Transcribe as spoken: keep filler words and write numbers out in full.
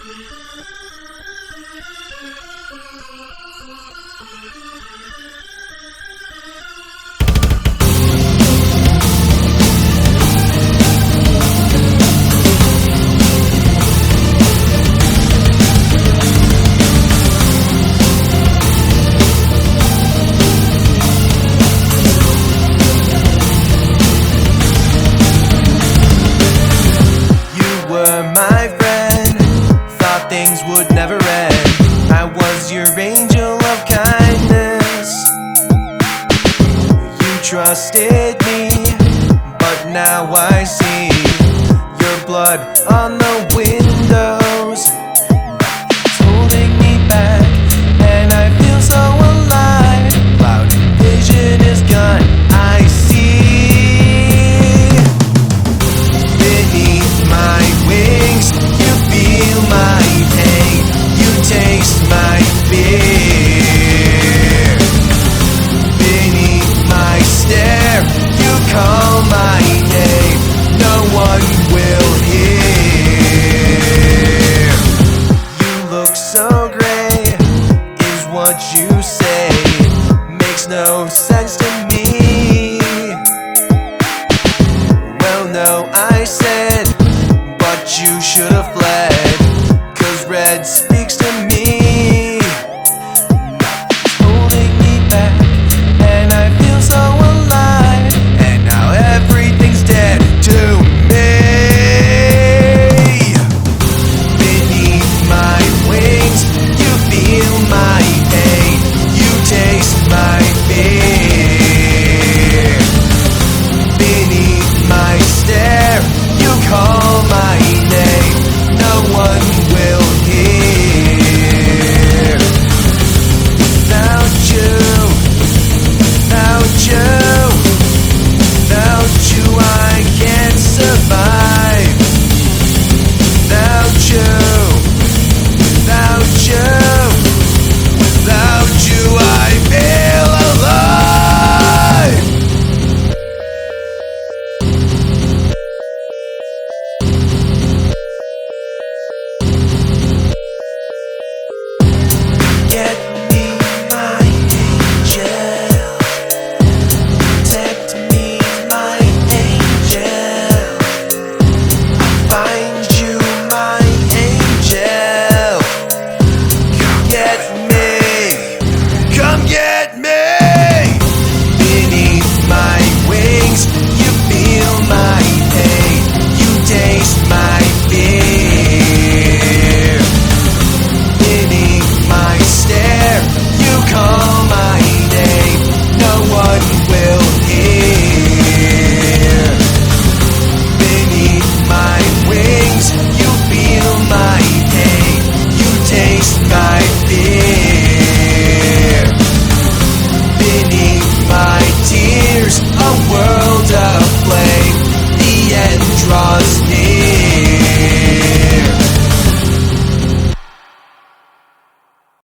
Things would never end. I was your angel of kindness. You trusted me, but now I see your blood on the windows. It's holding me back, and I feel so alive. Cloud vision is gone, I see. Beneath my wings, you feel my pain, you taste my fear. Beneath my stare, you call my name, no one will hear. You look so gray, is what you say, makes no sense to me. Well, no, I said, but you should have fled, 'cause red speaks